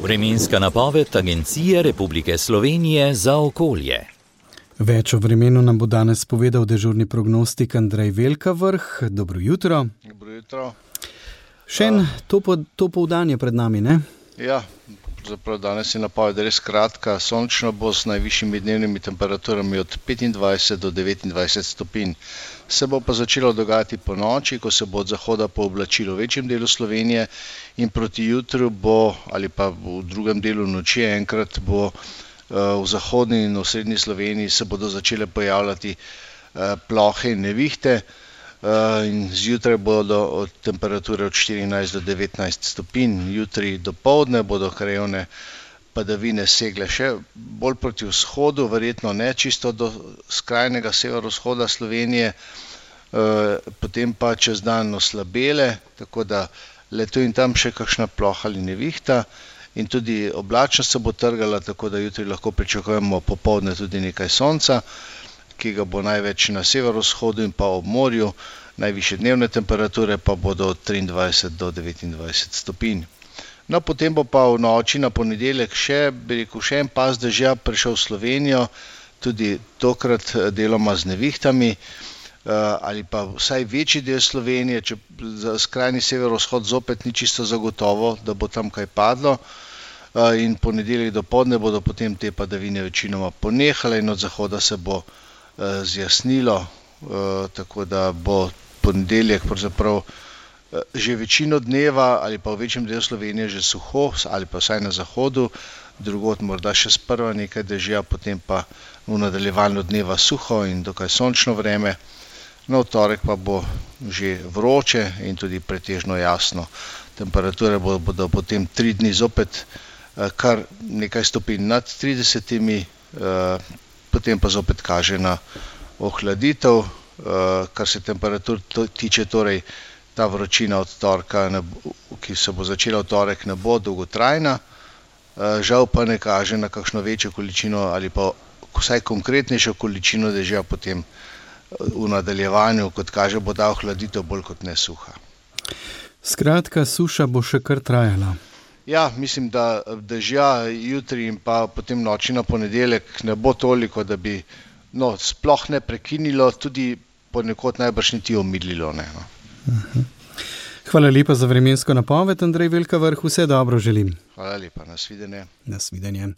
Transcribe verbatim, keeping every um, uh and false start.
Vremenska napoved Agencije Republike Slovenije za okolje. Več o vremenu nam bo danes povedal dežurni prognostik Andrej Velkavrh. Dobro jutro. Dobro jutro. Še en topoldan je pred nami, ne? Ja, zapravo danes je napoved res kratka. Sončno bo s najvišjimi dnevnimi temperaturami od petindvajset do devetindvajset stopinj. Se bo pa začelo dogajati po noči, ko se bo od zahoda pooblačilo v večjem delu Slovenije in proti jutru bo, ali pa v drugem delu noči enkrat bo v zahodni in osrednji Sloveniji se bodo začele pojavljati plohe in nevihte in zjutraj bodo od temperature od štirinajst do devetnajst stopinj. Jutri dopoldne bodo krajevne padavine segle še bolj proti vzhodu, verjetno ne čisto do skrajnega severovzhoda Slovenije, potem pa čez dan oslabele, tako da le tu in tam še kakšna ploha ali nevihta. In tudi oblačnost se bo trgala, tako da jutri lahko pričakujemo popoldne tudi nekaj sonca, ki ga bo največ na severovzhodu in pa ob morju. Najvišje dnevne temperature pa bodo od triindvajset do devetindvajset stopinj. No, potem bo pa v noči na ponedeljek še, bi rekel, še en pas dežja prišel v Slovenijo, tudi tokrat deloma z nevihtami, ali pa vsaj večji del Slovenije, če za skrajni severovzhod zopet ni čisto zagotovo, da bo tam kaj padlo. In ponedeljek dopoldne bodo potem te padavine večinoma ponehale in od zahoda se bo zjasnilo, tako da bo ponedeljek pravzaprav že večino dneva ali pa v večjem delu Slovenije že suho, ali pa vsaj na zahodu, drugod morda še sprva nekaj dežja, potem pa v nadaljevanju dneva suho in dokaj sončno vreme. No, v torek pa bo že vroče in tudi pretežno jasno. Temperature bodo potem tri dni zopet kar nekaj stopinj nad tridesetimi, potem pa zopet kaže na ohladitev, kar se temperatur tiče, torej ta vročina od torka, ki se bo začela v torek, ne bo dolgotrajna, žal pa ne kaže na kakšno večjo količino ali pa vsaj konkretnejšo količino dežja potem v nadaljevanju, kot kaže, bo ta ohladitev bolj kot ne suha. Skratka, suša bo še kar trajala. Ja, mislim, da dežja jutri in pa potem noči na ponedeljek ne bo toliko, da bi no, sploh ne prekinilo, tudi ponekod najbrž niti omililo ne. No. Hvala lepa za vremensko napoved, Andrej Velkavrh, vse dobro želim. Hvala lepa, nasvidenje. Nasvidenje.